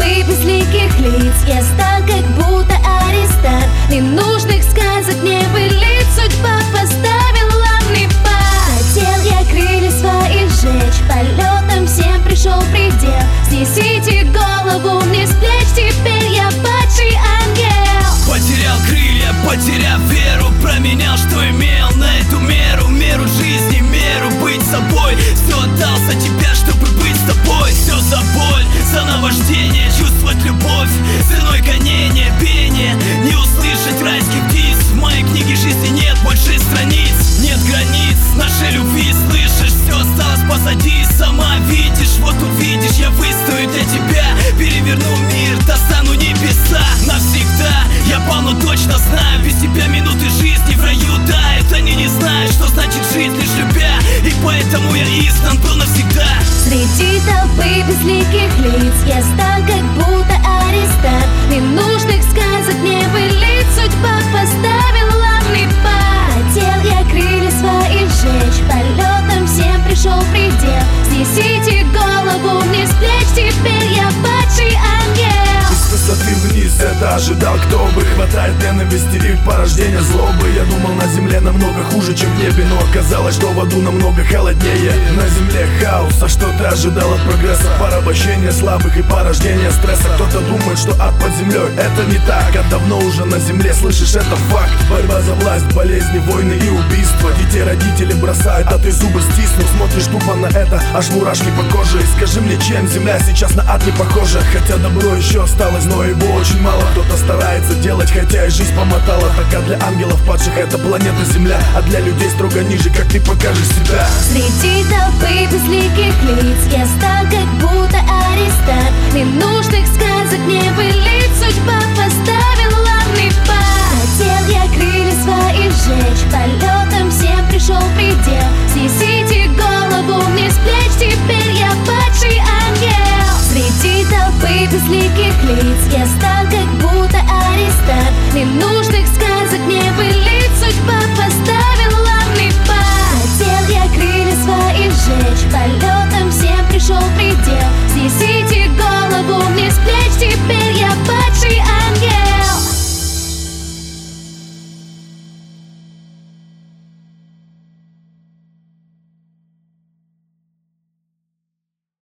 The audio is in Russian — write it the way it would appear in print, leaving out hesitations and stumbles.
толпы безликих лиц я стал как будто арестант. Ненужных сказок мне былиц судьба поставила мне пар. Хотел я крылья свои сжечь, полетом всем пришел предел. Снесите голову мне с плеч, теперь я падший ангел. Потерял крылья, потеряв веру, променял, что имел на эту меру. Меру жизни, меру быть собой. Все отдался теперь, чтобы быть с тобой. Все за боль, за наваждение, чувствовать любовь ценой гонения, пения. Не услышать райских птиц. В моей книге жизни нет больше страниц, нет границ нашей любви, слышишь? Все осталось позади, сама видишь. Вот увидишь, я выстою для тебя. Переверну мир, достану небеса навсегда. Я полно точно знаю, без тебя минуты жизни в раю тают. Они не знают, что значит жить, лишь любя. И поэтому я изгнан был навсегда. Среди толпы безликих лиц я стал как будто арестант. Ненужных сказок мне былиц судьба поставила мне пар. Хотел я крылья свои сжечь, полетом всем пришел предел. Снесите голову мне с плеч, теперь я падший ангел. С высоты вниз это ожидал, кто бы. Хватает ненависти и порождения злобы. Я думал, на земле намного хуже, чем в небе, но оказалось, что в аду намного холоднее. На земле хаос, а что ты ожидал от прогресса? Порабощение слабых и порождение стресса. Кто-то думает, что ад под землей, это не так. А давно уже на земле, слышишь, это факт. Борьба за власть, болезни, войны и убийства. Детей родители бросают, а ты зубы стиснув. Смотришь тупо на это, аж мурашки по коже. И скажи мне, чем земля сейчас на ад не похожа? Хотя добро еще осталось, но его очень мало. Кто-то старается делать, хотя и жизнь помотала. Так а для ангелов падших это планета Земля, а для людей строго ниже, как ты покажешь себя. Среди толпы безликих лиц я стал как будто арестант. Ненужных сказок мне былиц судьба поставила мне пар. Хотел я крылья свои сжечь, полетом всем пришел предел. Снеси